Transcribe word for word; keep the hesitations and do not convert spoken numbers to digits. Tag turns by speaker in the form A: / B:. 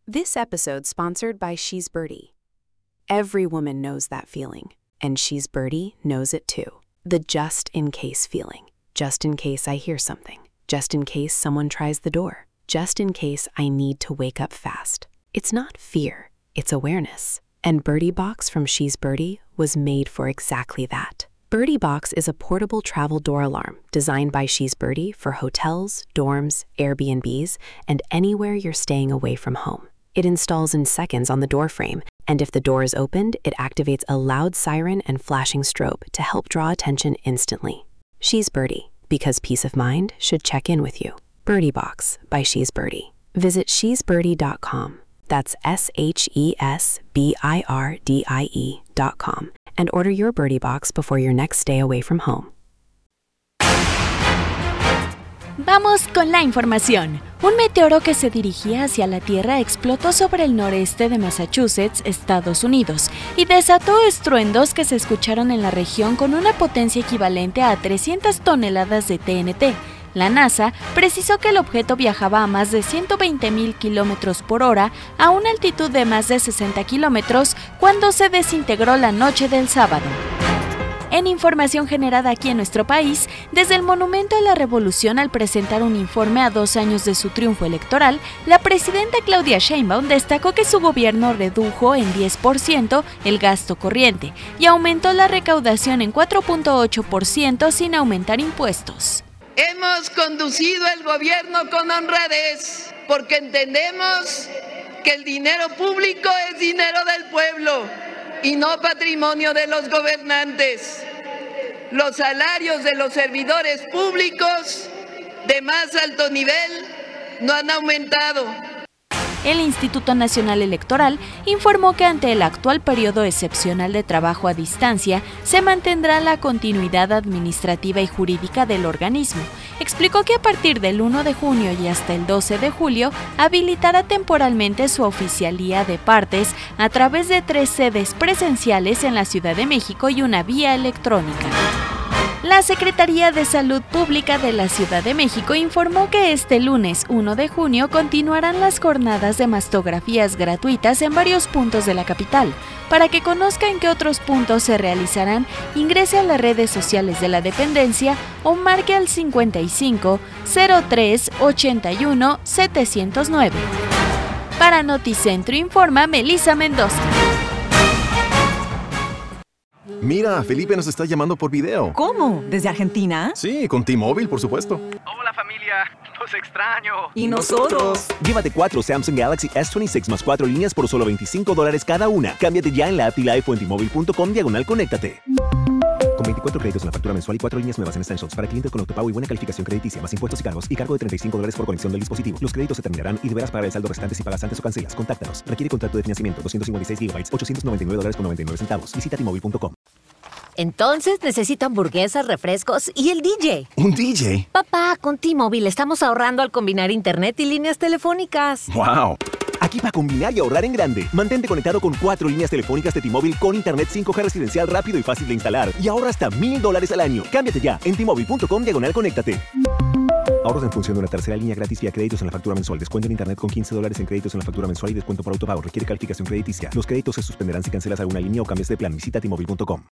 A: This episode sponsored by She's Birdie. Every woman knows that feeling, and She's Birdie knows it too. The just-in-case feeling. Just in case I hear something. Just in case someone tries the door. Just in case I need to wake up fast. It's not fear, it's awareness. And Birdie Box from She's Birdie was made for exactly that. Birdie Box is a portable travel door alarm designed by She's Birdie for hotels, dorms, Airbnbs, and anywhere you're staying away from home. It installs in seconds on the door frame, and if the door is opened, it activates a loud siren and flashing strobe to help draw attention instantly. She's Birdie, because peace of mind should check in with you. Birdie Box by She's Birdie. Visit she's birdie dot com. That's S H E S B I R D I E dot com. And order your Birdie Box before your next stay away from home.
B: Vamos con la información. Un meteoro que se dirigía hacia la Tierra explotó sobre el noreste de Massachusetts, Estados Unidos, y desató estruendos que se escucharon en la región con una potencia equivalente a trescientas toneladas de T N T. La NASA precisó que el objeto viajaba a más de ciento veinte mil kilómetros por hora a una altitud de más de sesenta kilómetros cuando se desintegró la noche del sábado. En información generada aquí en nuestro país, desde el Monumento a la Revolución, al presentar un informe a dos años de su triunfo electoral, la presidenta Claudia Sheinbaum destacó que su gobierno redujo en diez por ciento el gasto corriente y aumentó la recaudación en cuatro punto ocho por ciento sin aumentar impuestos.
C: Hemos conducido el gobierno con honradez porque entendemos que el dinero público es dinero del pueblo y no patrimonio de los gobernantes. Los salarios de los servidores públicos de más alto nivel no han aumentado.
B: El Instituto Nacional Electoral informó que ante el actual periodo excepcional de trabajo a distancia, se mantendrá la continuidad administrativa y jurídica del organismo. Explicó que a partir del uno de junio y hasta el doce de julio, habilitará temporalmente su oficialía de partes a través de tres sedes presenciales en la Ciudad de México y una vía electrónica. La Secretaría de Salud Pública de la Ciudad de México informó que este lunes uno de junio continuarán las jornadas de mastografías gratuitas en varios puntos de la capital. Para que conozca en qué otros puntos se realizarán, ingrese a las redes sociales de la dependencia o marque al cincuenta y cinco, cero tres, ochenta y uno, setecientos nueve. Para Noticentro informa Melissa Mendoza.
D: Mira, Felipe nos está llamando por video.
E: ¿Cómo? ¿Desde Argentina?
D: Sí, con T-Mobile, por supuesto.
F: Hola familia, los extraño.
E: ¿Y nosotros?
G: Llévate cuatro Samsung Galaxy S veintiséis más cuatro líneas por solo veinticinco dólares cada una. Cámbiate ya en la app T-Life o en T-Mobile punto com diagonal conéctate. Con veinticuatro créditos en la factura mensual y cuatro líneas nuevas en Essentials para clientes con autopago y buena calificación crediticia, más impuestos y cargos, y cargo de treinta y cinco dólares por conexión del dispositivo. Los créditos se terminarán y deberás pagar el saldo restante si pagas antes o cancelas. Contáctanos. Requiere contrato de financiamiento. doscientos cincuenta y seis gigabytes, ochocientos noventa y nueve dólares con noventa y nueve centavos. Visita T Mobile punto com.
H: Entonces necesito hamburguesas, refrescos y el D J.
D: ¿Un D J?
H: Papá, con T-Mobile estamos ahorrando al combinar internet y líneas telefónicas.
D: ¡Wow!
G: Aquí para combinar y ahorrar en grande. Mantente conectado con cuatro líneas telefónicas de T-Mobile con internet cinco G residencial rápido y fácil de instalar. Y ahorra hasta mil dólares al año. Cámbiate ya en T Mobile punto com diagonal conéctate. Ahorros en función de una tercera línea gratis vía créditos en la factura mensual. Descuento en internet con quince dólares en créditos en la factura mensual y descuento por autopago. Requiere calificación crediticia. Los créditos se suspenderán si cancelas alguna línea o cambias de plan. Visita T Mobile punto com.